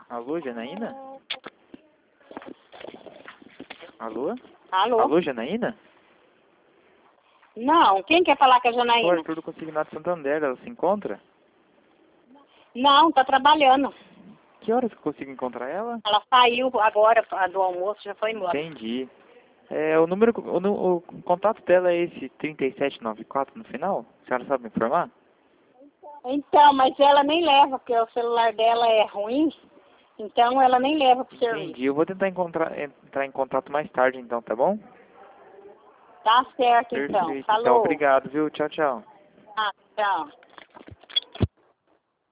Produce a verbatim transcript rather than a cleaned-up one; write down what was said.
Alô, Janaína? Alô? Alô? Alô, Janaína? Não, quem quer falar com a O Janaína? Arthur do Consignado Santander, ela se encontra? Não, tá trabalhando. Que horas que eu consigo encontrar ela? Ela saiu agora do almoço, já foi embora. Entendi. É, o número, o, nu- o contato dela é esse trinta e sete noventa e quatro no final? A senhora sabe me informar? Então, mas ela nem leva, porque o celular dela é ruim, então ela nem leva pro serviço. Entendi. Eu vou tentar encontrar, entrar em contato mais tarde então, tá bom? Tá certo, então. Perfeito. Então, Falou. obrigado, viu? Tchau, tchau. Ah, tchau.